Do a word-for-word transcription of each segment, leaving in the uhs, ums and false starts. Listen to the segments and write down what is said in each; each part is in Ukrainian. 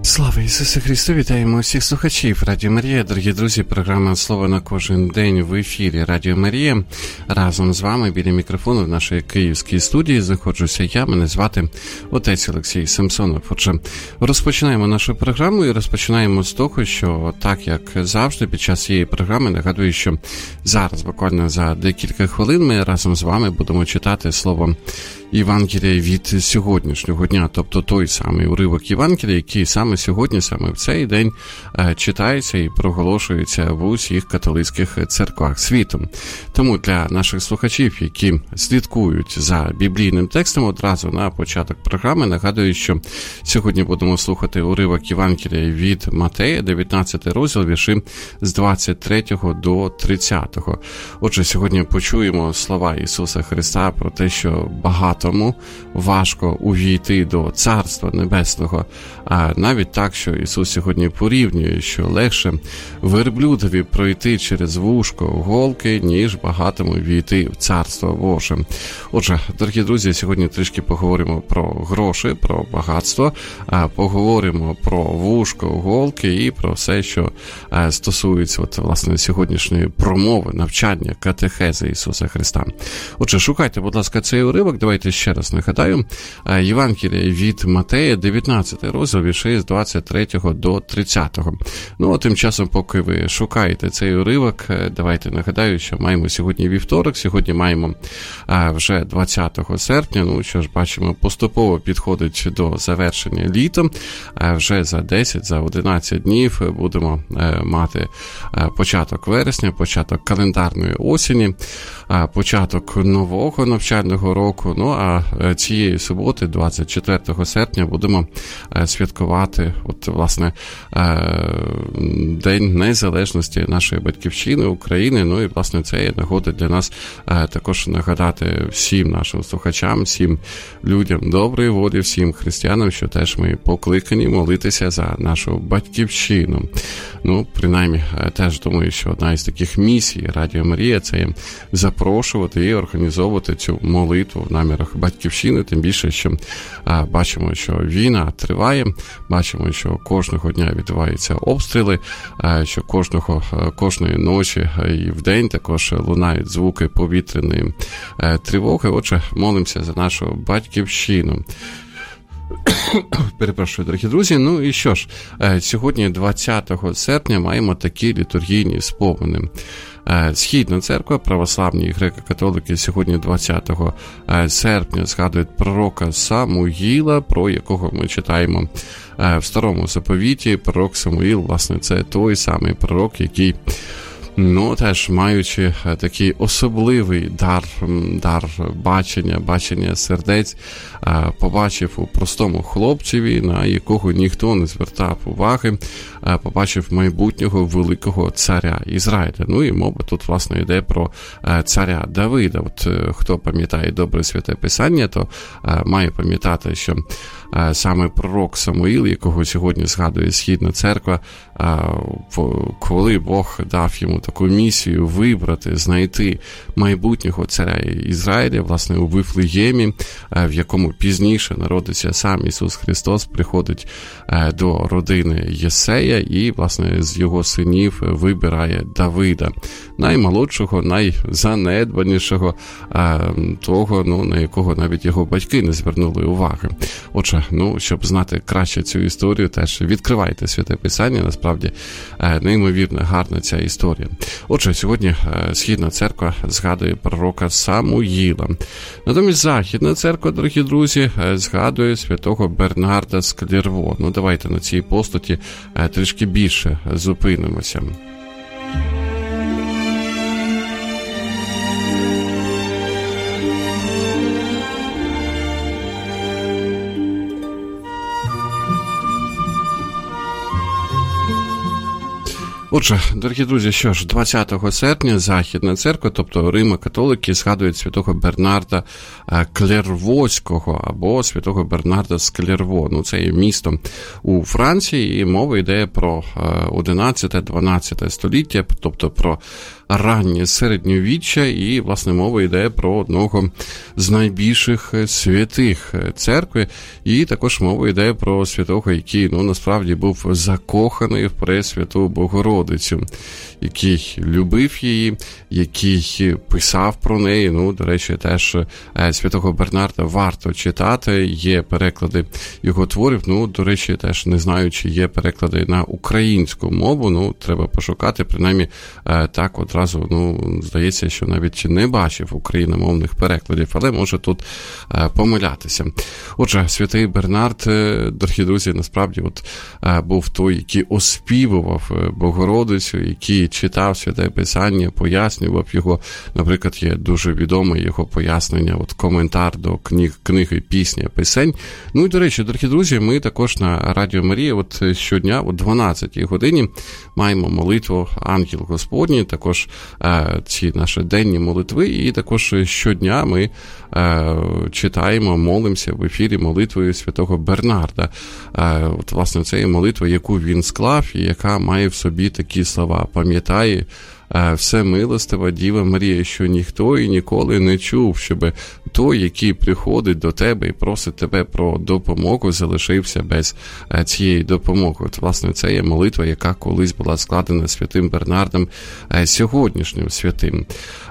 Слава Ісусу Христу! Вітаємо всіх слухачів Радіо Марія. Дорогі друзі, програма «Слово на кожен день» в ефірі Радіо Марія. Разом з вами біля мікрофону в нашій київській студії знаходжуся я, мене звати отець Олексій Самсонов. Отже, розпочинаємо нашу програму і розпочинаємо з того, що так, як завжди, під час цієї програми нагадую, що зараз, буквально за декілька хвилин, ми разом з вами будемо читати слово Євангелія від сьогоднішнього дня, тобто той самий уривок Євангелія, який саме сьогодні, саме в цей день читається і проголошується в усіх католицьких церквах світу. Тому для наших слухачів, які слідкують за біблійним текстом, одразу на початок програми нагадую, що сьогодні будемо слухати уривок Євангелія від Матея, дев'ятнадцятий розділ, вірші з двадцять третього до тридцятого. Отже, сьогодні почуємо слова Ісуса Христа про те, що багато тому важко увійти до Царства Небесного, а навіть так, що Ісус сьогодні порівнює, що легше верблюдові пройти через вушко голки, ніж багатому війти в Царство Боже. Отже, дорогі друзі, сьогодні трішки поговоримо про гроші, про багатство, поговоримо про вушко голки і про все, що стосується от, власне, сьогоднішньої промови, навчання, катехези Ісуса Христа. Отже, шукайте, будь ласка, цей уривок, давайте ще раз нагадаю, Євангелія від Матея, дев'ятнадцятий розділ, вірші з двадцять третього до тридцятого. Ну, а тим часом, поки ви шукаєте цей уривок, давайте нагадаю, що маємо сьогодні вівторок, сьогодні маємо вже двадцятого серпня, ну, що ж, бачимо, поступово підходить до завершення літа, вже за десять, за одинадцять днів будемо мати початок вересня, початок календарної осені, початок нового навчального року. Ну, а цієї суботи, двадцять четвертого серпня, будемо святкувати, от, власне, День Незалежності нашої батьківщини, України. Ну, і, власне, це є нагода для нас також нагадати всім нашим слухачам, всім людям доброї волі, всім християнам, що теж ми покликані молитися за нашу батьківщину. Ну, принаймні, теж думаю, що одна із таких місій Радіо Марія – це запрошувати і організовувати цю молитву в намірах батьківщини, тим більше, що а, бачимо, що війна триває, бачимо, що кожного дня відбуваються обстріли, а, що кожного, кожної ночі і вдень також лунають звуки повітряної а, тривоги. Отже, молимося за нашу батьківщину. Перепрошую, дорогі друзі. Ну і що ж, сьогодні, двадцятого серпня, маємо такі літургійні спомини. Східна церква, православні і греко-католики сьогодні двадцятого серпня згадують пророка Самуїла, про якого ми читаємо в Старому Заповіті. Пророк Самуїл, власне, це той самий пророк, який, ну, теж маючи такий особливий дар, дар бачення, бачення сердець, побачив у простому хлопцеві, на якого ніхто не звертав уваги, побачив майбутнього великого царя Ізраїля. Ну і мова тут, власне, йде про царя Давида. От хто пам'ятає добре Святе Писання, то має пам'ятати, що саме пророк Самуїл, якого сьогодні згадує Східна церква, коли Бог дав йому таку місію вибрати, знайти майбутнього царя Ізраїля, власне, у Вифлеємі, в якому пізніше народиться сам Ісус Христос, приходить до родини Єсея і, власне, з його синів вибирає Давида, наймолодшого, найзанедбанішого, того, ну, на якого навіть його батьки не звернули уваги. Отже, ну, щоб знати краще цю історію, теж відкривайте Святе Писання, насправді неймовірно гарна ця історія. Отже, сьогодні Східна церква згадує пророка Самуїла. Натомість Західна церква, дорогі друзі, згадує святого Бернарда з Клірво. Ну, давайте на цій постаті трішки більше зупинимося. Отже, дорогі друзі, що ж, двадцятого серпня Західна церква, тобто Римо-католики, згадують святого Бернарда Клервоського або святого Бернарда з Клерво. Ну, це є місто у Франції, і мова йде про одинадцяте-дванадцяте століття, тобто про раннє середньовіччя, і, власне, мова йде про одного з найбільших святих церкви, і також мова йде про святого, який, ну, насправді був закоханий в Пресвяту Богородицю, який любив її, який писав про неї. Ну, до речі, теж святого Бернарда варто читати, є переклади його творів, ну, до речі, теж не знаю, чи є переклади на українську мову, ну, треба пошукати, принаймні, так одразу, ну, здається, що навіть не бачив україномовних перекладів, але може тут помилятися. Отже, святий Бернард, дорогі друзі, насправді от був той, який оспівував Богородицю, який читав Святе Писання, пояснював його. Наприклад, є дуже відоме його пояснення, от коментар до книг, книги «Пісня пісень». Ну і, до речі, дорогі друзі, ми також на Радіо Марія от щодня о дванадцятій годині маємо молитву «Ангел Господній», також е, ці наші денні молитви, і також щодня ми е, читаємо, молимося в ефірі молитвою святого Бернарда. Е, от, власне, це є молитва, яку він склав, і яка має в собі такі слова: «Пам'ятай, все милостива Діва Марія, що ніхто і ніколи не чув, щоб той, який приходить до тебе і просить тебе про допомогу, залишився без цієї допомоги». От, власне, це є молитва, яка колись була складена святим Бернардом, сьогоднішнім святим.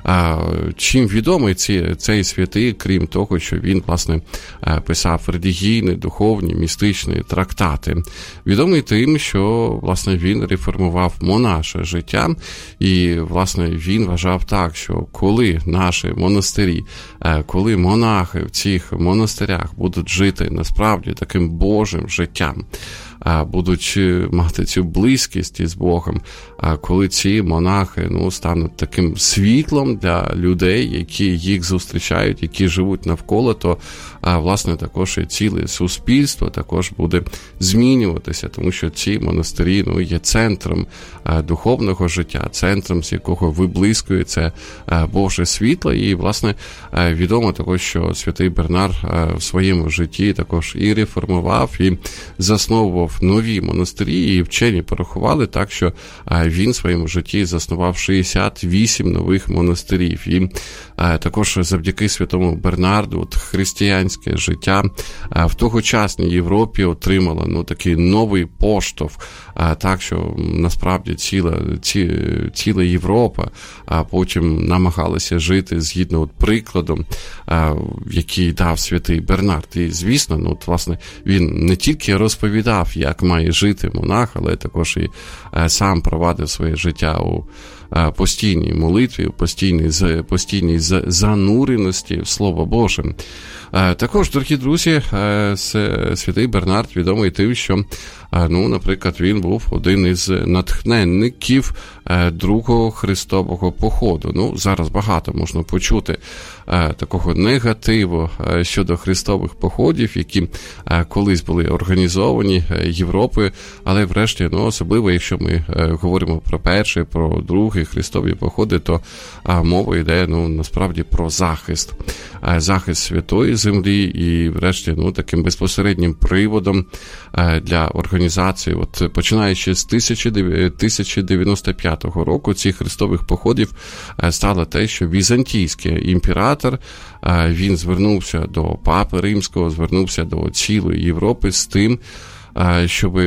Чим відомий цей святий, крім того, що він, власне, писав релігійні, духовні, містичні трактати? Відомий тим, що, власне, він реформував монаше життя, і, власне, він вважав так, що коли наші монастирі, коли монахи в цих монастирях будуть жити насправді таким Божим життям, будуть мати цю близькість із Богом, коли ці монахи, ну, стануть таким світлом для людей, які їх зустрічають, які живуть навколо, то, власне, також і ціле суспільство також буде змінюватися, тому що ці монастирі, ну, є центром духовного життя, центром, з якого виблискується Боже світло. І, власне, відомо також, що святий Бернард в своєму житті також і реформував, і засновував нові монастирі, і вчені порахували так, що він в своєму житті заснував шістдесят вісім нових монастирів. І також завдяки святому Бернарду от християнське життя в тогочасній Європі отримало, ну, такий новий поштовх, так що насправді ціла, ці, ціла Європа потім намагалася жити згідно от прикладом, який дав святий Бернард. І, звісно, ну, от, власне, він не тільки розповідав, як має жити монах, але також і сам провадив своє життя у постійній молитві, у постійній, постійній зануреності в Слово Боже. Також, дорогі друзі, святий Бернард відомий тим, що, ну, наприклад, він був один із натхненників другого хрестового походу. Ну, зараз багато можна почути такого негативу щодо хрестових походів, які колись були організовані Європою, але врешті, ну, особливо, якщо ми говоримо про перший, про другий хрестові походи, то мова йде, ну, насправді про захист. Захист святої землі, і врешті, ну, таким безпосереднім приводом для організації, от починаючи з тисяча дев'яносто п'ятого року цих хрестових походів, стало те, що візантійський імператор, він звернувся до Папи Римського, звернувся до цілої Європи з тим, щоб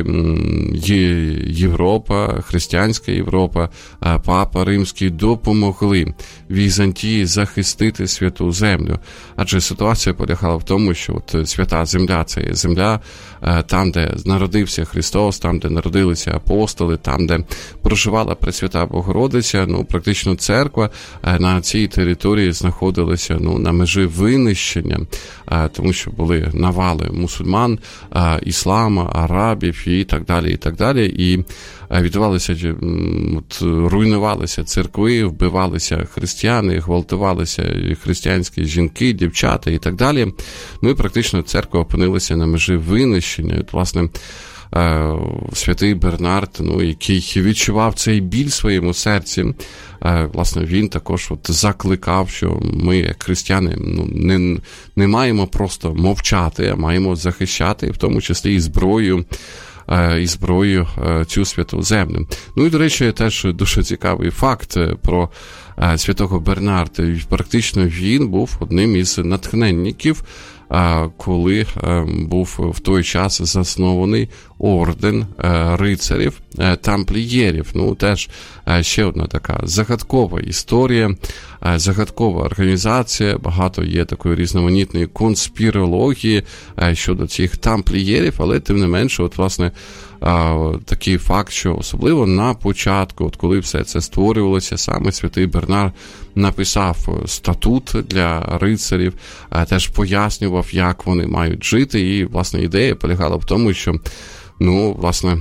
Європа, християнська Європа, Папа Римський допомогли Візантії захистити святу землю. Адже ситуація полягала в тому, що от свята земля – це є земля там, де народився Христос, там, де народилися апостоли, там, де проживала Пресвята Богородиця. Ну, практично церква на цій території знаходилася, ну, на межі винищення, тому що були навали мусульман, іслама, арабів і так далі, і так далі. І відбувалися, от, руйнувалися церкви, вбивалися християни, гвалтувалися християнські жінки, дівчата і так далі. Ну і практично церква опинилася на межі винищення. От, власне, святий Бернард, ну, який відчував цей біль в своєму серці, власне, він також от закликав, що ми, як християни, ну, не, не маємо просто мовчати, а маємо захищати, в тому числі і зброєю, і зброю цю святу землю. Ну і, до речі, теж дуже цікавий факт про святого Бернарда. Практично він був одним із натхненників, коли був в той час заснований орден рицарів тамплієрів. Ну, теж ще одна така загадкова історія, загадкова організація, багато є такої різноманітної конспірології щодо цих тамплієрів, але тим не менше, от, власне, такий факт, що особливо на початку, от коли все це створювалося, саме святий Бернард написав статут для рицарів, теж пояснював, як вони мають жити, і, власне, ідея полягала в тому, що, ну, власне,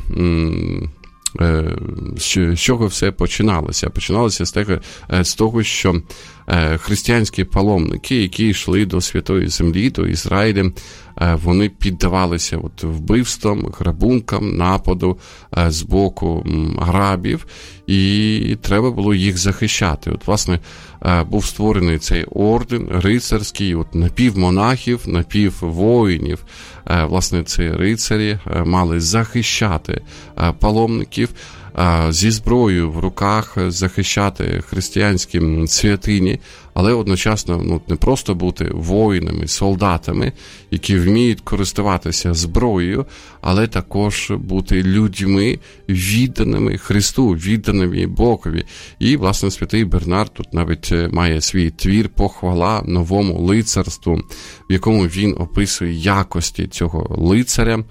з чого все починалося? Починалося з того, з того, що християнські паломники, які йшли до Святої Землі, до Ізраїля, вони піддавалися от вбивствам, грабункам, нападу з боку грабів, і треба було їх захищати. От, власне, був створений цей орден рицарський, от напівмонахів, напіввоїнів. Власне, ці рицарі мали захищати паломників, зі зброєю в руках захищати християнські святині, але одночасно, ну, не просто бути воїнами, солдатами, які вміють користуватися зброєю, але також бути людьми, відданими Христу, відданими Богові. І, власне, святий Бернард тут навіть має свій твір «Похвала новому лицарству», в якому він описує якості цього лицаря,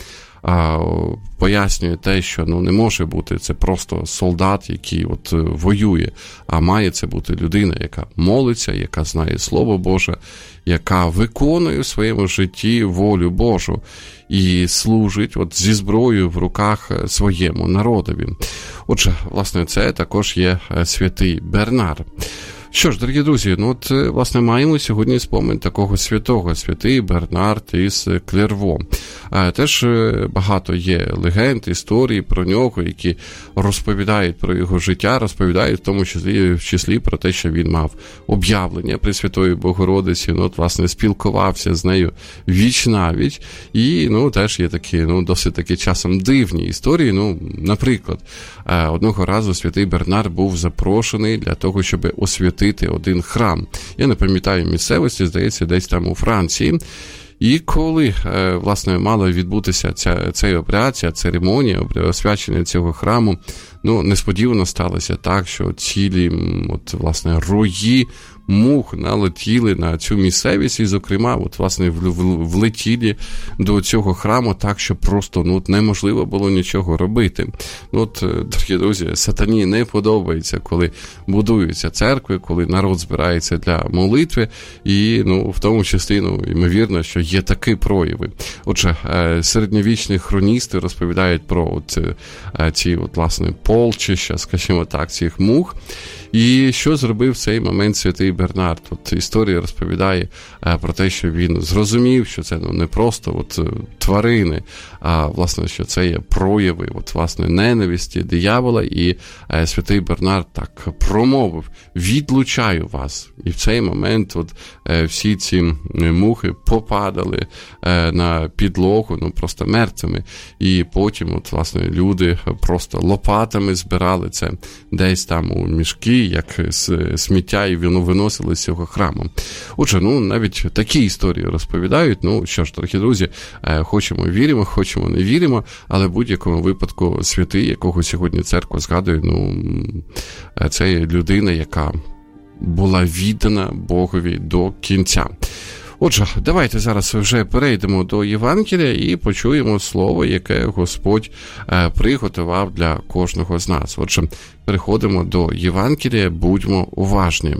пояснює те, що, ну, не може бути це просто солдат, який от воює, а має це бути людина, яка молиться, яка знає Слово Боже, яка виконує в своєму житті волю Божу і служить от зі зброєю в руках своєму народові. Отже, власне, це також є святий Бернард. Що ж, дорогі друзі, ну от, власне, маємо сьогодні спомин такого святого, святий Бернард із Клерво. Теж багато є легенд, історій про нього, які розповідають про його життя, розповідають в тому числі, в числі про те, що він мав об'явлення Пресвятої Богородиці, ну, от, власне, спілкувався з нею віч-навіч, і, ну, теж є такі, ну, досить таки часом дивні історії. Ну, наприклад, одного разу святий Бернард був запрошений для того, щоб освятити один храм. Я не пам'ятаю місцевості, здається, десь там у Франції. І коли, власне, мала відбутися ця, цей обряд, ця церемонія освячення цього храму, ну, несподівано сталося так, що цілі, от, власне, рої мух налетіли на цю місцевість і, зокрема, от, власне, влетіли до цього храму так, що просто, ну, неможливо було нічого робити. Ну, от, дорогі друзі, сатані не подобається, коли будуються церкви, коли народ збирається для молитви, і, ну, в тому числі, ну, ймовірно, що є такі прояви. Отже, середньовічні хроністи розповідають про от, ці, от, власне, полчища, скажімо так, цих мух. І що зробив в цей момент святий Бернард? От історія розповідає про те, що він зрозумів, що це, ну, не просто от тварини, а, власне, що це є прояви, от, власне, ненависті диявола, і е, святий Бернард так промовив: «Відлучаю вас». І в цей момент от, е, всі ці мухи попадали е, на підлогу, ну, просто мертвими, і потім, от, власне, люди просто лопатами збирали це десь там у мішки, як сміття, і воно виносили з цього храму. Отже, ну, навіть такі історії розповідають. Ну, що ж, дорогі друзі, хочемо віримо, хочемо не віримо, але в будь-якому випадку святий, якого сьогодні церква згадує, ну, це людина, яка була віддана Богові до кінця. Отже, давайте зараз вже перейдемо до Євангелія і почуємо слово, яке Господь приготував для кожного з нас. Отже, переходимо до Євангелія, будьмо уважні.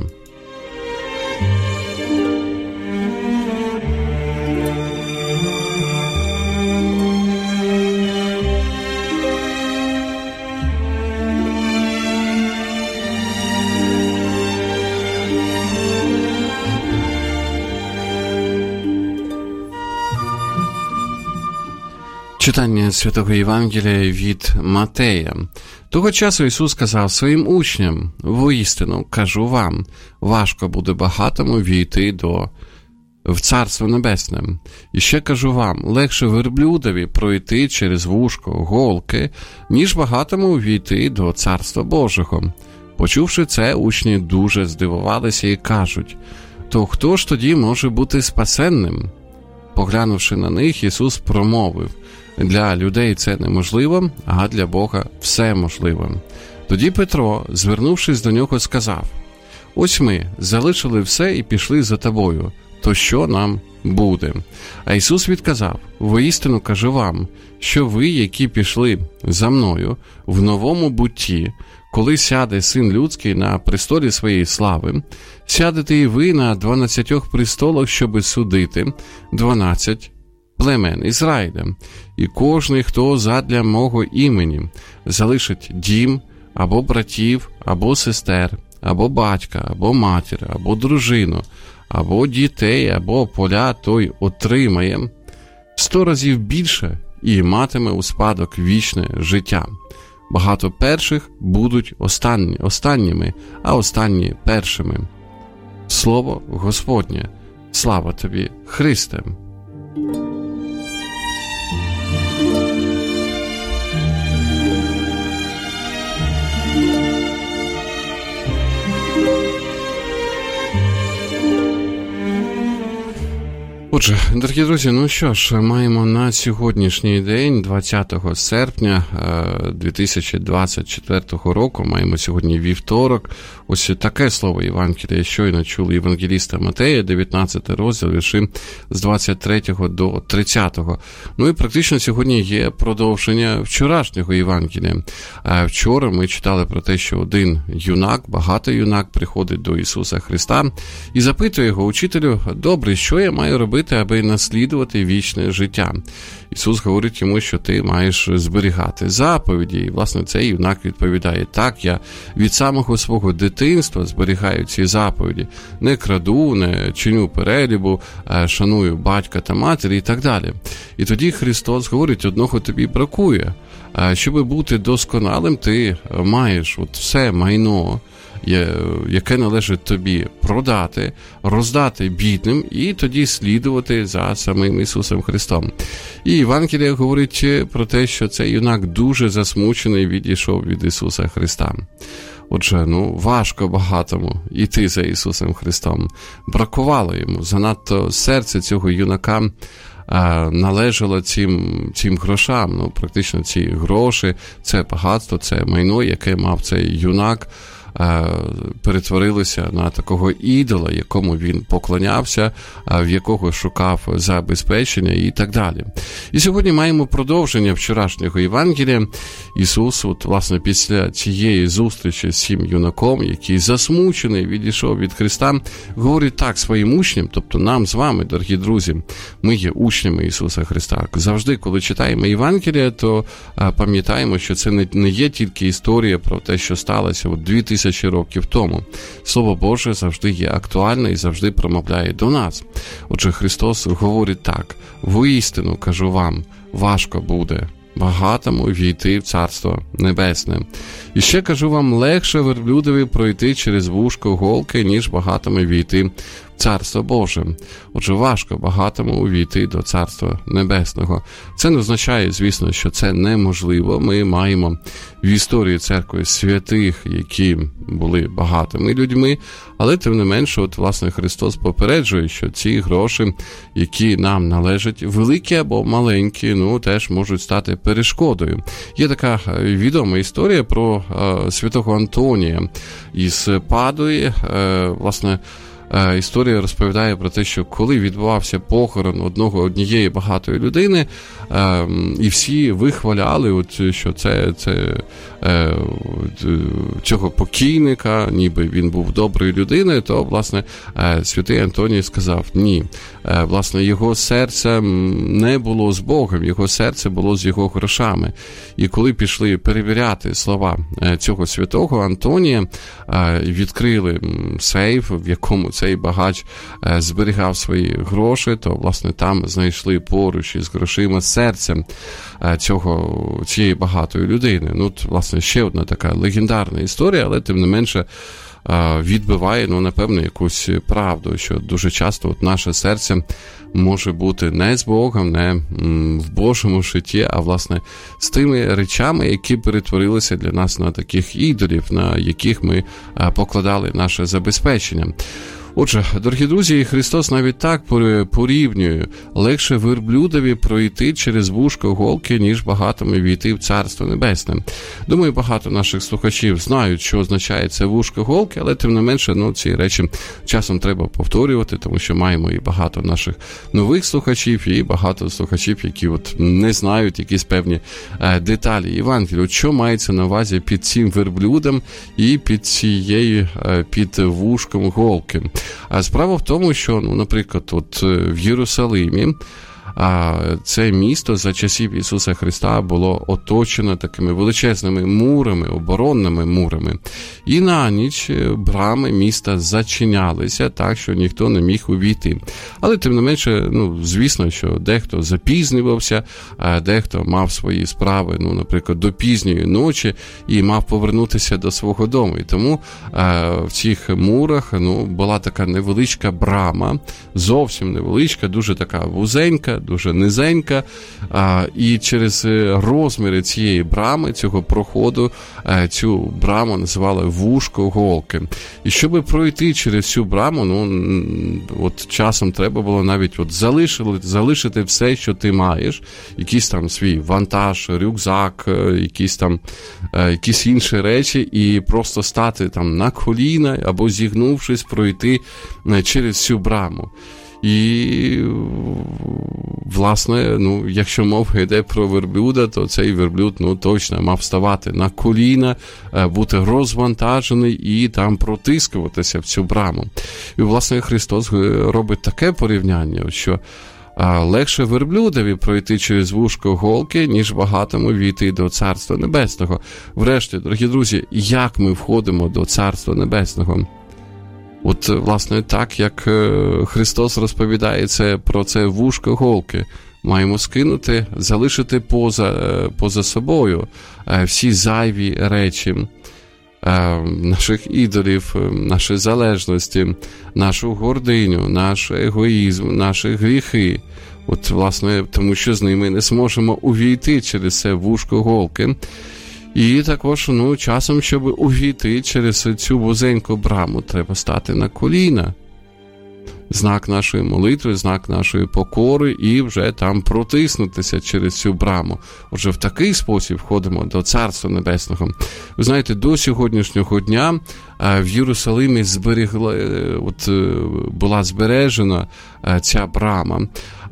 Читання Святого Євангелія від Матея. Того часу Ісус сказав своїм учням: «Воістину, кажу вам, важко буде багатому війти до в Царство Небесне. І ще кажу вам, легше верблюдові пройти через вушко голки, ніж багатому війти до Царства Божого». Почувши це, учні дуже здивувалися і кажуть: «То хто ж тоді може бути спасенним?» Поглянувши на них, Ісус промовив: «Для людей це неможливо, а для Бога все можливо». Тоді Петро, звернувшись до нього, сказав: «Ось ми залишили все і пішли за тобою. То що нам буде?» А Ісус відказав: «Воістину кажу вам, що ви, які пішли за мною в новому бутті, коли сяде Син Людський на престолі своєї слави, сядете і ви на дванадцятьох престолах, щоби судити дванадцять племен Ізраїля. І кожний, хто задля мого імені залишить дім, або братів, або сестер, або батька, або матір, або дружину, або дітей, або поля, той отримає сто разів більше і матиме у спадок вічне життя. Багато перших будуть останні, останніми, а останні першими». Слово Господнє. Слава тобі, Христе! Отже, дорогі друзі, ну що ж, маємо на сьогоднішній день, двадцятого серпня дві тисячі двадцять четвертого року, маємо сьогодні вівторок. Ось таке слово Євангелія щойно чули євангеліста Матея, дев'ятнадцятий розділ, вірші з двадцять третього до тридцятого. Ну і практично сьогодні є продовження вчорашнього Євангелія. Вчора ми читали про те, що один юнак, багатий юнак, приходить до Ісуса Христа і запитує його: «Учителю, добре, що я маю робити, аби наслідувати вічне життя?» Ісус говорить йому, що ти маєш зберігати заповіді. І, власне, цей юнак відповідає: «Так, я від самого свого дитинства зберігаю ці заповіді. Не краду, не чиню перелібу, шаную батька та матері» і так далі. І тоді Христос говорить: «Одного тобі бракує. Щоб бути досконалим, ти маєш от все майно, яке належить тобі, продати, роздати бідним і тоді слідувати за самим Ісусом Христом». І Євангелія говорить про те, що цей юнак дуже засмучений відійшов від Ісуса Христа. Отже, ну, важко багатому йти за Ісусом Христом. Бракувало йому. Занадто серце цього юнака належало цим, цим грошам. Ну, практично ці гроші, це багатство, це майно, яке мав цей юнак, перетворилися на такого ідола, якому він поклонявся, в якого шукав забезпечення і так далі. І сьогодні маємо продовження вчорашнього Євангелія. Ісус, от, власне, після цієї зустрічі з цим юнаком, який засмучений відійшов від Христа, говорить так своїм учням, тобто нам з вами, дорогі друзі, ми є учнями Ісуса Христа. Завжди, коли читаємо Євангелія, то пам'ятаємо, що це не є тільки історія про те, що сталося от дві тисячі років тому. Слово Боже завжди є актуальне і завжди промовляє до нас. Отже, Христос говорить так: «Воістину, кажу вам, важко буде багатому війти в Царство Небесне. І ще кажу вам, легше верблюдові пройти через вушко голки, ніж багатому війти в Царство Боже». Отже, важко багатому увійти до Царства Небесного. Це не означає, звісно, що це неможливо. Ми маємо в історії церкви святих, які були багатими людьми, але тим не менше, от, власне, Христос попереджує, що ці гроші, які нам належать, великі або маленькі, ну, теж можуть стати перешкодою. Є така відома історія про е, святого Антонія із Падуї, е, власне, історія розповідає про те, що коли відбувався похорон одного однієї багатої людини, е, і всі вихваляли, от, що це, це е, цього покійника, ніби він був доброю людиною, то, власне, е, святий Антоній сказав: ні, е, власне, його серце не було з Богом, його серце було з його грошами. І коли пішли перевіряти слова цього святого Антонія, е, відкрили сейф, в якому цей багач зберігав свої гроші, то, власне, там знайшли поруч із грошима серце цього, цієї багатої людини. Ну, власне, ще одна така легендарна історія, але, тим не менше, відбиває, ну, напевно, якусь правду, що дуже часто от наше серце може бути не з Богом, не в Божому житті, а, власне, з тими речами, які перетворилися для нас на таких ідолів, на яких ми покладали наше забезпечення. Отже, дорогі друзі, Христос навіть так порівнює: легше верблюдові пройти через вушко голки, ніж багатому війти в Царство Небесне. Думаю, багато наших слухачів знають, що означає це вушко голки, але тим не менше, ну, ці речі часом треба повторювати, тому що маємо і багато наших нових слухачів, і багато слухачів, які от не знають якісь певні е, деталі Євангелія. Що мається на увазі під цим верблюдом і під цією, е, під вушком голки? А справа в тому, що, ну, наприклад, от в Єрусалимі а це місто за часів Ісуса Христа було оточено такими величезними мурами, оборонними мурами. І на ніч брами міста зачинялися так, що ніхто не міг увійти. Але, тим не менше, ну, звісно, що дехто запізнювався, а дехто мав свої справи, ну, наприклад, до пізньої ночі і мав повернутися до свого дому. І тому а, в цих мурах, ну, була така невеличка брама, зовсім невеличка, дуже така вузенька, дуже низенька, а, і через розміри цієї брами, цього проходу, а, цю браму називали вушко голки. І щоб пройти через цю браму, ну, от часом треба було навіть от залишити, залишити все, що ти маєш, якийсь там свій вантаж, рюкзак, якісь там якісь інші речі, і просто стати там на коліна або зігнувшись пройти через цю браму. І, власне, ну, якщо мова йде про верблюда, то цей верблюд, ну, точно мав ставати на коліна, бути розвантажений і там протискуватися в цю браму. І, власне, Христос робить таке порівняння, що легше верблюдові пройти через вушко голки, ніж багатому війти до Царства Небесного. Врешті, дорогі друзі, як ми входимо до Царства Небесного? От, власне, так, як Христос розповідає це, про це вушко голки, маємо скинути, залишити поза, поза собою всі зайві речі, наших ідолів, наші залежності, нашу гординю, наш егоїзм, наші гріхи. От, власне, тому що з ними не зможемо увійти через це вушко голки. І також, ну, часом, щоб увійти через цю вузеньку браму, треба стати на коліна. Знак нашої молитви, знак нашої покори, і вже там протиснутися через цю браму. Отже, в такий спосіб входимо до Царства Небесного. Ви знаєте, до сьогоднішнього дня в Єрусалимі зберігла, от, була збережена ця брама,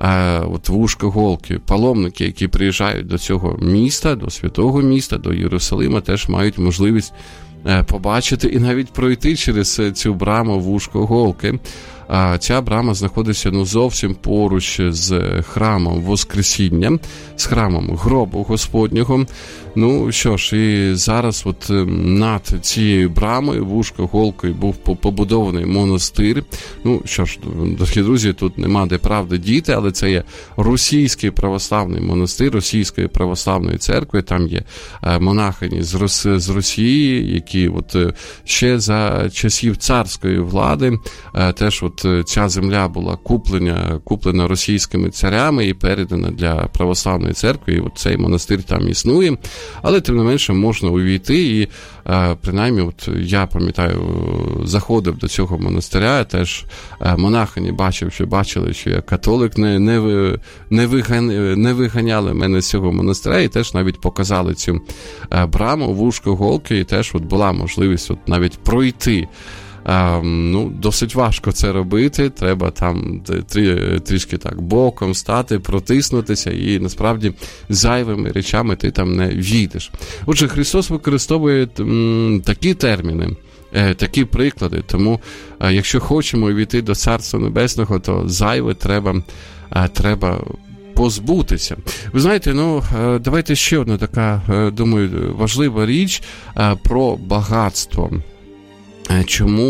от вушко голки. Паломники, які приїжджають до цього міста, до святого міста, до Єрусалима, теж мають можливість побачити і навіть пройти через цю браму вушко голки. А ця брама знаходиться, ну, зовсім поруч з храмом Воскресіння, з храмом гробу Господнього. Ну, що ж, і зараз от над цією брамою, вушко голкою, був побудований монастир. Ну, що ж, дорогі друзі, тут нема де правди діти, але це є російський православний монастир, російської православної церкви. Там є монахині з, Рос... з Росії, які от ще за часів царської влади теж от ця земля була куплена, куплена російськими царями і передана для православної церкви, і от цей монастир там існує. Але, тим не менше, можна увійти, і принаймні, от я пам'ятаю, заходив до цього монастиря, теж монахині бачив, що бачили, що я католик, не, не, не, виганяли, не виганяли мене з цього монастиря, і теж навіть показали цю браму, вушко голки, і теж от була можливість от навіть пройти. А, ну, досить важко це робити, треба там трі, трішки так боком стати, протиснутися, і насправді зайвими речами ти там не війдеш. Отже, Христос використовує м, такі терміни, е, такі приклади, тому е, якщо хочемо війти до Царства Небесного, то зайве треба, е, треба позбутися. Ви знаєте, ну, давайте ще одна така, думаю, важлива річ про багатство. Чому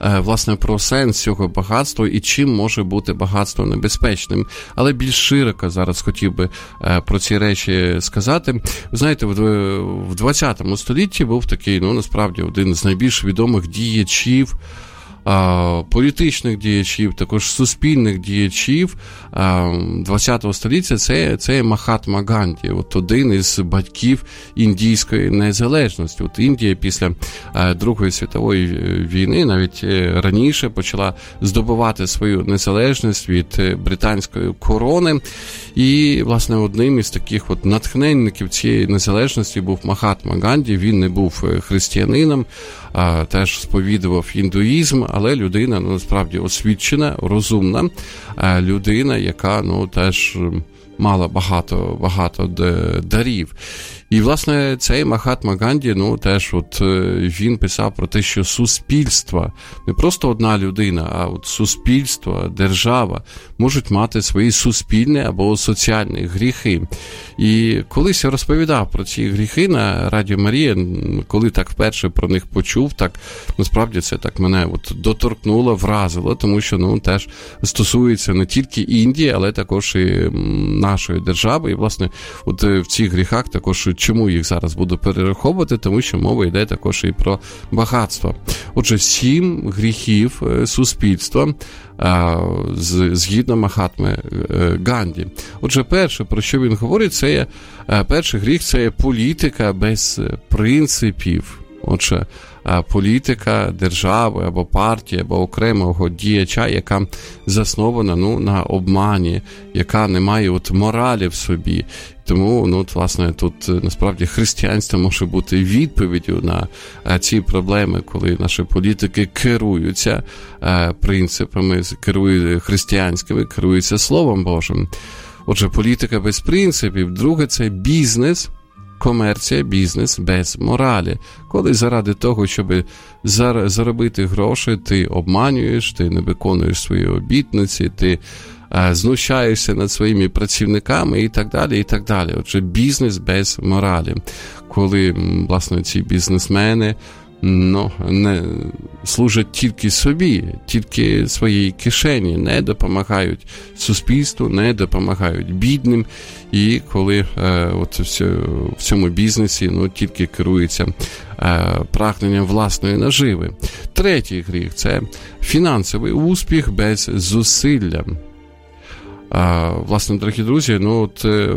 власне, про сенс цього багатства і чим може бути багатство небезпечним. Але більш широко зараз хотів би про ці речі сказати. Ви знаєте, в двадцятому столітті був такий, ну, насправді, один з найбільш відомих діячів, політичних діячів, також суспільних діячів двадцятого століття, це, це Махатма Ганді, от один із батьків індійської незалежності. От Індія після Другої світової війни, навіть раніше, почала здобувати свою незалежність від британської корони, і, власне, одним із таких от натхненників цієї незалежності був Махатма Ганді. Він не був християнином, а, теж сповідував індуїзм, але людина, ну, насправді, освічена, розумна, а, людина, яка, ну, теж мала багато, багато дарів. І, власне, цей Махатма Ганді, ну, теж от він писав про те, що суспільство, не просто одна людина, а от суспільство, держава можуть мати свої суспільні або соціальні гріхи. І колись я розповідав про ці гріхи на Радіо Марія, коли так вперше про них почув, так, насправді, це так мене от доторкнуло, вразило, тому що, ну, теж стосується не тільки Індії, але також і нашої держави. І, власне, от в цих гріхах також, чому їх зараз буду перераховувати, тому що мова йде також і про багатство. Отже, сім гріхів суспільства згідно Махатми Ганді. Отже, перше, про що він говорить, це є, перший гріх – це є політика без принципів. Отже, політика держави або партії, або окремого діяча, яка заснована, ну, на обмані, яка не має от моралі в собі. Тому, ну, от, власне, тут насправді християнство може бути відповіддю на ці проблеми, коли наші політики керуються принципами, керують християнськими, керуються Словом Божим. Отже, політика без принципів. Друге – це бізнес, комерція, бізнес без моралі. Коли заради того, щоб заробити гроші, ти обманюєш, ти не виконуєш свої обітниці, ти знущаєшся над своїми працівниками і так далі, і так далі. Отже, бізнес без моралі. Коли, власне, ці бізнесмени, ну, не служать тільки собі, тільки своїй кишені, не допомагають суспільству, не допомагають бідним, і коли е, от в цьому бізнесі, ну, тільки керується е, прагненням власної наживи. Третій гріх – це фінансовий успіх без зусилля. А, власне, дорогі друзі, ну от е,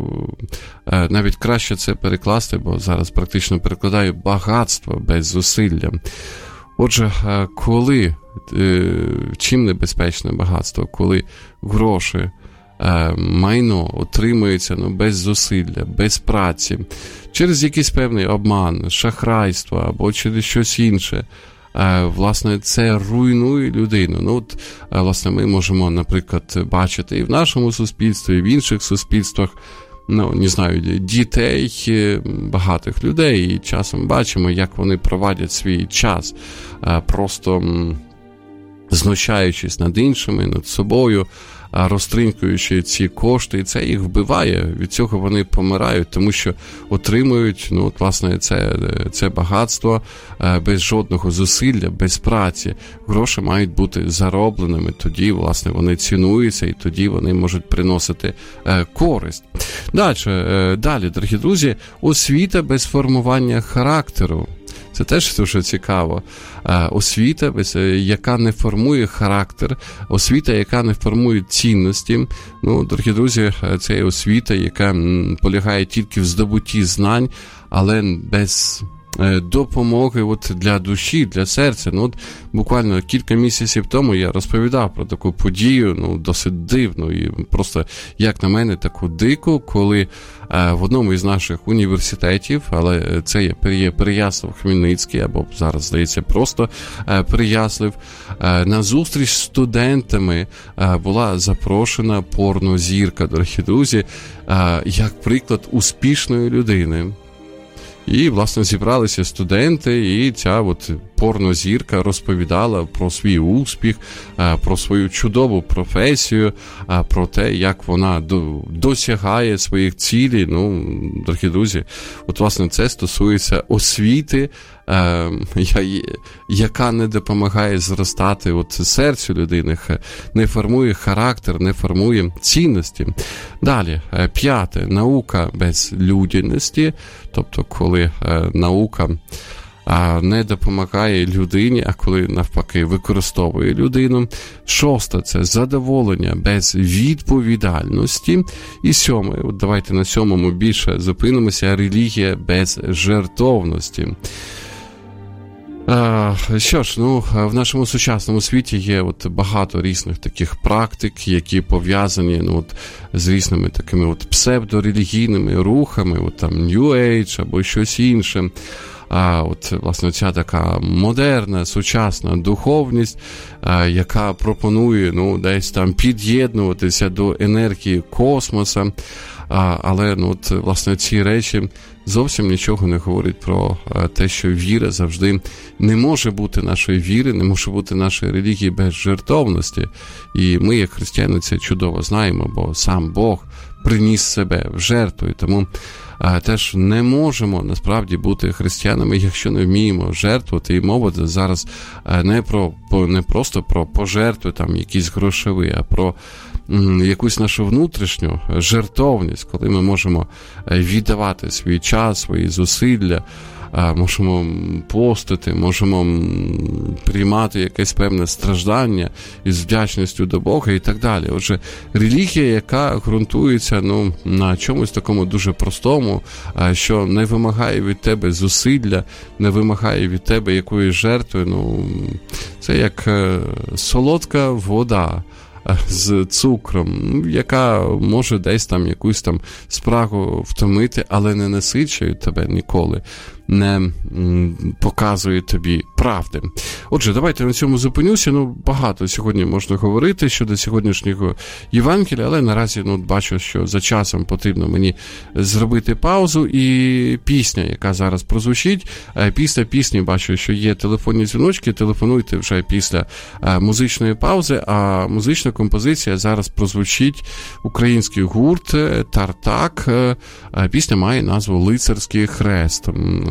е, навіть краще це перекласти, бо зараз практично перекладаю багатство без зусилля. Отже, е, коли, е, чим небезпечне багатство? Коли гроші, е, майно отримується, ну, без зусилля, без праці, через якийсь певний обман, шахрайство або через щось інше. Власне, це руйнує людину. Ну, от, власне, ми можемо, наприклад, бачити і в нашому суспільстві, і в інших суспільствах, ну, не знаю, дітей, багатих людей, і часом бачимо, як вони проводять свій час, просто знущаючись над іншими, над собою, розтринькуючи ці кошти, і це їх вбиває, від цього вони помирають, тому що отримують, ну, от, власне, це, це багатство без жодного зусилля, без праці. Гроші мають бути заробленими, тоді, власне, вони цінуються, і тоді вони можуть приносити користь. Далі, далі, дорогі друзі, освіта без формування характеру. Це теж дуже цікаво. Освіта, яка не формує характер, освіта, яка не формує цінності. Ну, дорогі друзі, це освіта, яка полягає тільки в здобутті знань, але без допомоги от для душі, для серця. Ну, от буквально кілька місяців тому я розповідав про таку подію, ну, досить дивну і просто, як на мене, таку дику, коли е, в одному із наших університетів, але це є Переяслав-Хмельницький, або зараз, здається, просто е, Переяслав, е, на зустріч з студентами е, була запрошена порнозірка, дорогі друзі, е, як приклад успішної людини. І, власне, зібралися студенти, і ця от порнозірка розповідала про свій успіх, про свою чудову професію, про те, як вона досягає своїх цілей. Ну, дорогі друзі, от, власне, це стосується освіти, яка не допомагає зростати от серцю людини, не формує характер, не формує цінності. Далі, п'яте, наука без людяності, тобто коли наука не допомагає людині, а коли навпаки використовує людину. Шосте – це задоволення без відповідальності. І сьоме, от давайте на сьомому більше зупинимося, релігія без жертовності. Що ж, ну, в нашому сучасному світі є от багато різних таких практик, які пов'язані, ну, от, з різними такими от псевдорелігійними рухами, от там New Age або щось інше. А от, власне, ця така модерна, сучасна духовність, а, яка пропонує, ну, десь там під'єднуватися до енергії космоса, а, але, ну, от, власне, ці речі зовсім нічого не говорять про а, те, що віра завжди не може бути нашої віри, не може бути нашої релігії без жертовності. І ми, як християни, це чудово знаємо, бо сам Бог приніс себе в жертву, і тому а, теж не можемо насправді бути християнами, якщо не вміємо жертвувати. І мова зараз а, не про не просто про пожертви там якісь грошові, а про м, якусь нашу внутрішню жертовність, коли ми можемо віддавати свій час, свої зусилля, можемо постити, можемо приймати якесь певне страждання із вдячністю до Бога і так далі. Отже, релігія, яка ґрунтується, ну, на чомусь такому дуже простому, що не вимагає від тебе зусилля, не вимагає від тебе якоїсь жертви, ну, це як солодка вода з цукром, яка може десь там якусь там спрагу втомити, але не насичує тебе ніколи, не м, показує тобі правди. Отже, давайте на цьому зупинюся. Ну, багато сьогодні можна говорити щодо сьогоднішнього Євангелія, але наразі, ну, бачу, що за часом потрібно мені зробити паузу, і пісня, яка зараз прозвучить, після пісні бачу, що є телефонні дзвіночки, телефонуйте вже після музичної паузи, а музична композиція зараз прозвучить український гурт «Тартак». Пісня має назву «Лицарський хрест».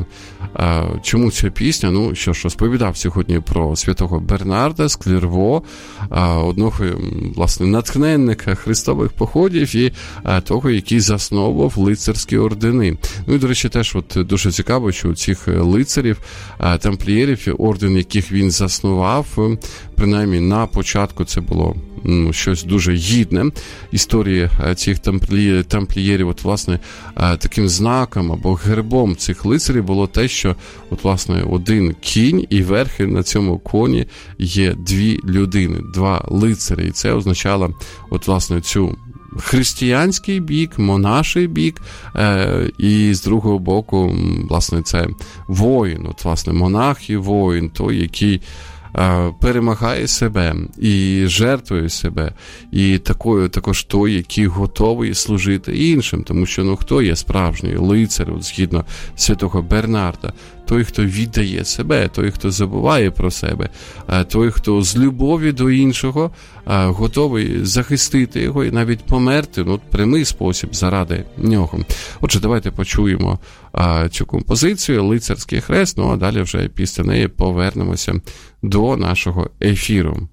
Чому ця пісня? Ну, що ж, розповідав сьогодні про святого Бернарда з Клірво, одного, власне, натхненника хрестових походів і того, який засновував лицарські ордени. Ну і, до речі, теж от дуже цікаво, що у цих лицарів, тамплієрів, орден, яких він заснував, принаймні на початку це було, ну, щось дуже гідне. Історії цих тамплієрів, тамплієрів, от, власне, таким знаком або гербом цих лицарів було те, що, от, власне, один кінь, і верхи на цьому коні є дві людини, два лицарі. І це означало, от, власне, цю християнський бік, монаший бік, е, і з другого боку, власне, це воїн, от, власне, монах і воїн, той, який перемагає себе і жертвує себе, і такою також той, який готовий служити іншим, тому що, ну, хто є справжній лицар, от, згідно святого Бернарда? Той, хто віддає себе, той, хто забуває про себе, той, хто з любові до іншого готовий захистити його і навіть померти, ну, прямий спосіб заради нього. Отже, давайте почуємо цю композицію «Лицарський хрест», ну а далі вже після неї повернемося до нашого ефіру.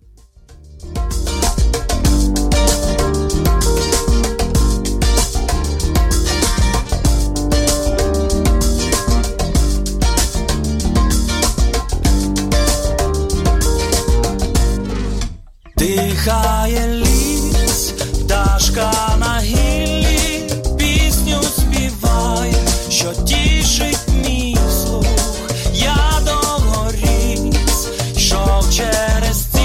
Дихає ліс, пташка на гіллі, пісню співає, що тішить мій слух. Я довго ріс, йшов через ці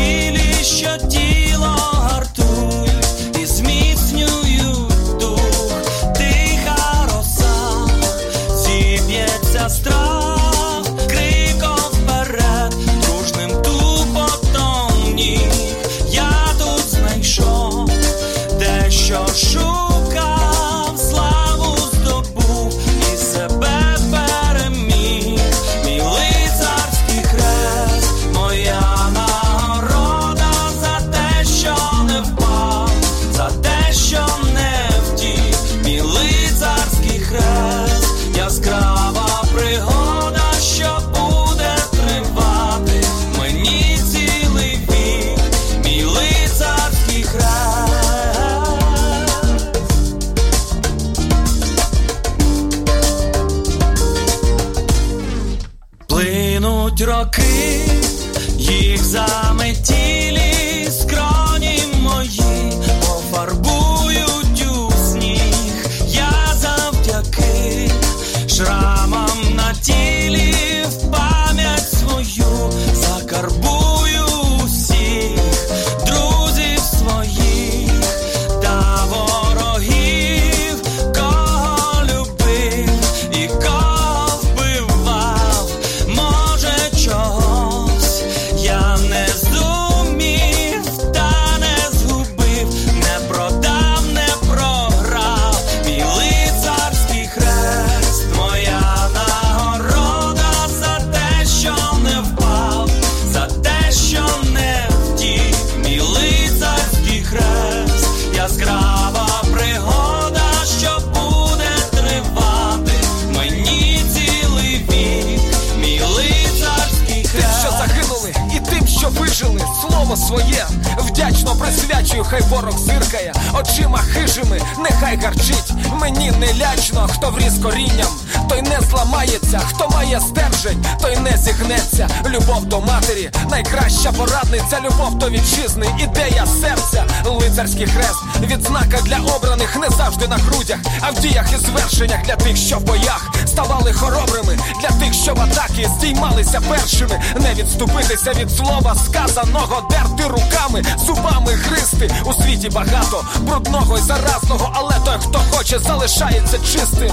минуть роки, їх заметілі скроні мої пофарбують у сніг. Я завдяки шрамам на тілі в пам'ять свою закарбую усіх друзів своїх та ворогів, кого любив і кого вбивав. Може, чогось я не зумів та не згубив, не продав, не програв. Мій лицарський хрест, моя нагорода за те, що не впав, за те, що не втік. Мій лицарський хрест, яскрава пригода, що буде тривати мені цілий вік. Мій лицарський Тим, хрест. що загинули, і тим, що вижили, слово своє вдячно присвячую, хай ворог зиркає очима хижими, нехай гарчить. Мені не лячно, хто вріс корінням, той не зламається, хто має стержень, той не зігнеться. Любов до матері, найкраща порадниця, любов до вітчизни, ідея серця. Лицарський хрест, відзнака для обраних, не завжди на грудях, а в діях і звершеннях для тих, що в боях ставали хоробрими, для тих, що в атаки здіймалися першими. Не відступитися від слова сказаного, дерти руками, зубами гризти. У світі багато брудного і заразного, але той, хто хоче, залишається чистим.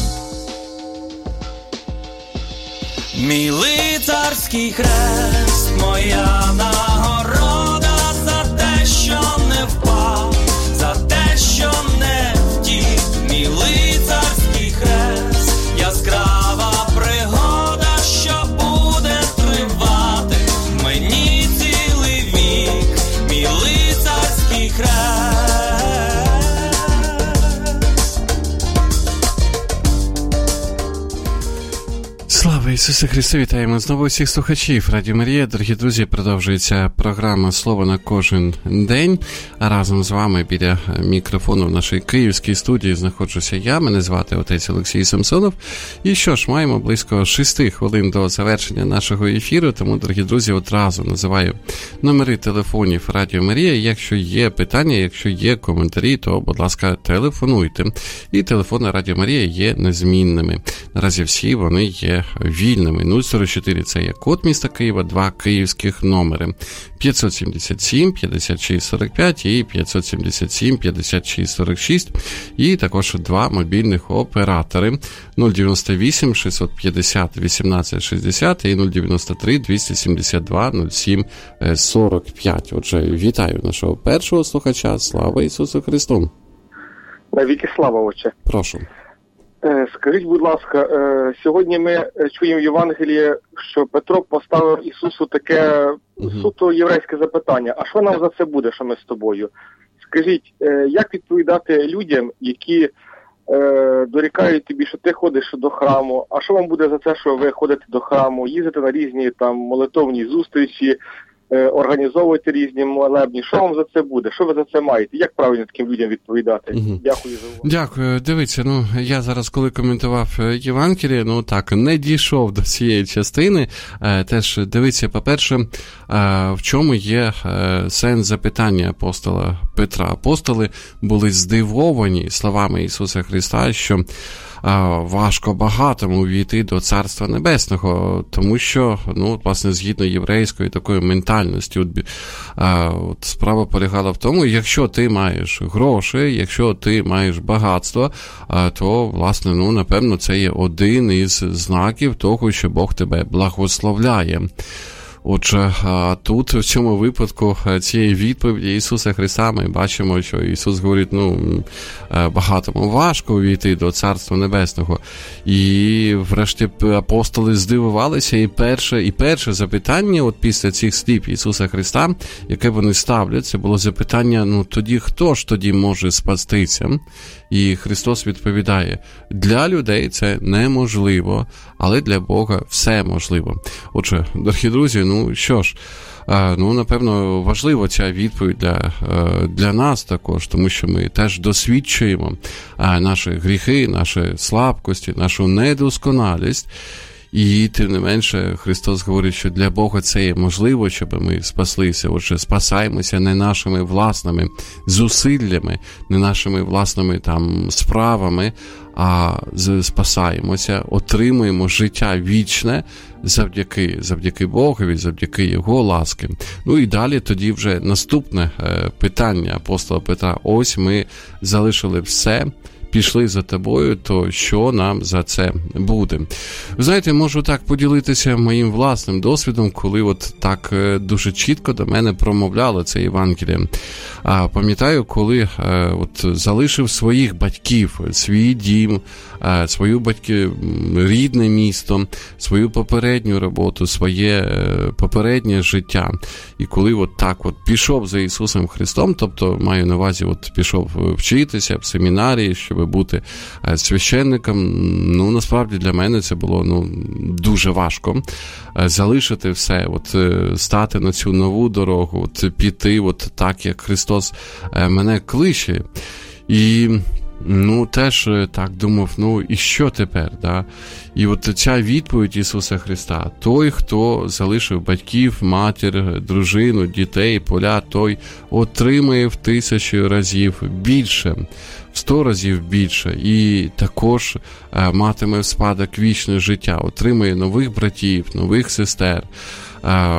Мій лицарський хрест, моя нагорода за те, що не впав, за те, що не втік. Мій лицарський хрест, яскрава пригода, що буде тривати мені цілий вік. Мій лицарський хрест. Слава Ісусу Христу! Вітаємо знову всіх слухачів Радіо Марія. Дорогі друзі, продовжується програма «Слово на кожен день». А разом з вами біля мікрофону в нашій київській студії знаходжуся я. Мене звати отець Олексій Самсонов. І що ж, маємо близько шести хвилин до завершення нашого ефіру, тому, дорогі друзі, одразу називаю номери телефонів Радіо Марія. Якщо є питання, якщо є коментарі, то, будь ласка, телефонуйте. І телефони Радіо Марія є незмінними. Наразі всі вони є вільними. нуль сорок чотири – це є код міста Києва, два київських номери. п'ятсот сімдесят сім п'ятдесят шість сорок п'ять і п'ятсот сімдесят сім п'ятдесят шість сорок шість. І також два мобільних оператори. нуль дев'яносто вісім шістсот п'ятдесят вісімнадцять шістдесят і нуль дев'яносто три двісті сімдесят два нуль сім сорок п'ять. Отже, вітаю нашого першого слухача. Слава Ісусу Христу! Навіки слава, Отче. Прошу. Скажіть, будь ласка, сьогодні ми чуємо в Євангелії, що Петро поставив Ісусу таке суто єврейське запитання. А що нам за це буде, що ми з тобою? Скажіть, як відповідати людям, які дорікають тобі, що ти ходиш до храму, а що вам буде за це, що ви ходите до храму, їздите на різні там молитовні зустрічі, організовуєте різні молебні? Що вам за це буде? Що ви за це маєте? Як правильно таким людям відповідати? Угу. Дякую за увагу. Дякую. Дивіться, ну, я зараз, коли коментував Євангеліє, ну так, не дійшов до цієї частини. Е, теж дивіться, по-перше, е, в чому є е, сенс запитання апостола Петра. Апостоли були здивовані словами Ісуса Христа, що важко багатому увійти до Царства Небесного, тому що, ну, власне, згідно єврейської такої ментальності, от, от, справа полягала в тому, якщо ти маєш гроші, якщо ти маєш багатство, то, власне, ну, напевно, це є один із знаків того, що Бог тебе благословляє. Отже, тут, в цьому випадку цієї відповіді Ісуса Христа ми бачимо, що Ісус говорить, ну, багатому важко увійти до Царства Небесного. І, врешті, апостоли здивувалися, і перше, і перше запитання, от після цих слів Ісуса Христа, яке вони ставлять, це було запитання, ну, тоді хто ж тоді може спастися? І Христос відповідає, для людей це неможливо, але для Бога все можливо. Отже, дорогі друзі, ну що ж, ну, напевно, важлива ця відповідь для, для нас також, тому що ми теж досвідчуємо наші гріхи, наші слабкості, нашу недосконалість. І тим не менше Христос говорить, що для Бога це є можливо, щоб ми спаслися. Отже, спасаємося не нашими власними зусиллями, не нашими власними там справами, а спасаємося, отримуємо життя вічне завдяки, завдяки Богові, завдяки Його ласки. Ну і далі тоді вже наступне питання апостола Петра. Ось ми залишили все, пішли за тобою, то що нам за це буде? Ви знаєте, можу так поділитися моїм власним досвідом, коли от так дуже чітко до мене промовляло це Євангеліє. А пам'ятаю, коли от залишив своїх батьків, свій дім, свою батьки, рідне місто, свою попередню роботу, своє попереднє життя. І коли от так от пішов за Ісусом Христом, тобто маю на увазі, от пішов вчитися в семінарії, щоб бути священником, ну, насправді для мене це було, ну, дуже важко. Залишити все, от стати на цю нову дорогу, от піти от так, як Христос мене кличе. І ну, теж так думав, ну, і що тепер, да? І от ця відповідь Ісуса Христа: той, хто залишив батьків, матір, дружину, дітей, поля, той отримає в тисячу разів більше, в сто разів більше, і також а, матиме в спадок вічне життя, отримає нових братів, нових сестер, а,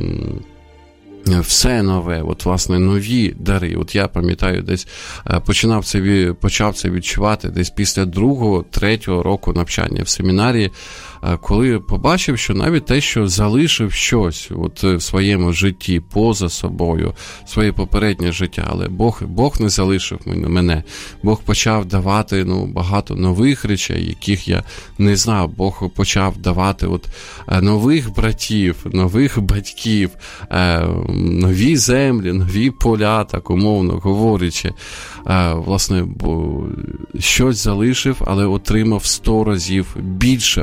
все нове, от, власне, нові дари. От я пам'ятаю, десь починав це, почав це відчувати десь після другого, третього року навчання в семінарії, коли побачив, що навіть те, що залишив щось от в своєму житті, поза собою, своє попереднє життя, але Бог, Бог не залишив мене. Бог почав давати, ну, багато нових речей, яких я не знав. Бог почав давати от нових братів, нових батьків, нові землі, нові поля, так умовно говорячи. Власне, щось залишив, але отримав сто разів більше.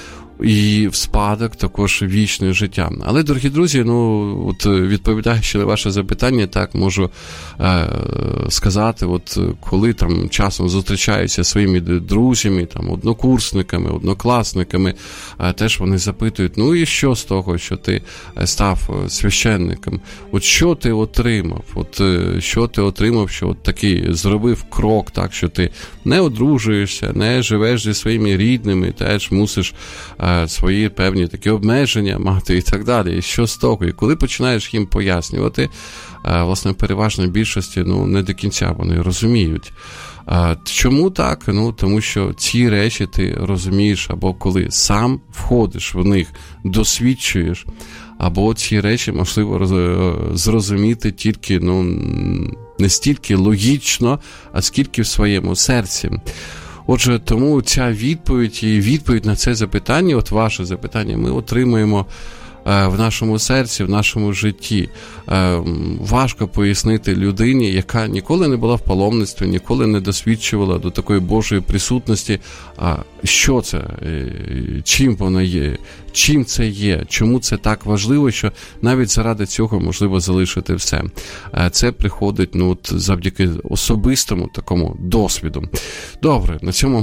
І в спадок також вічне життя. Але, дорогі друзі, ну, от відповідаючи на ваше запитання, так можу е, сказати, от коли там часом зустрічаюся зі своїми друзями, там, однокурсниками, однокласниками, е, теж вони запитують, ну і що з того, що ти став священником? От що ти отримав? От е, що ти отримав, що от такий зробив крок, так, що ти не одружуєшся, не живеш зі своїми рідними, теж мусиш е, свої певні такі обмеження мати і так далі. І що з того? І коли починаєш їм пояснювати, власне, переважно більшості, ну, не до кінця вони розуміють. Чому так? Ну, тому що ці речі ти розумієш, або коли сам входиш в них, досвідчуєш, або ці речі можливо зрозуміти тільки, ну, не стільки логічно, а скільки в своєму серці. Отже, тому ця відповідь і відповідь на це запитання, от ваше запитання, ми отримуємо е, в нашому серці, в нашому житті. Е, важко пояснити людині, яка ніколи не була в паломництві, ніколи не досвідчувала до такої Божої присутності, а що це, е, чим воно є, чим це є, чому це так важливо, що навіть заради цього можливо залишити все. Е, це приходить, ну, от, завдяки особистому такому досвіду. Добре, на цьому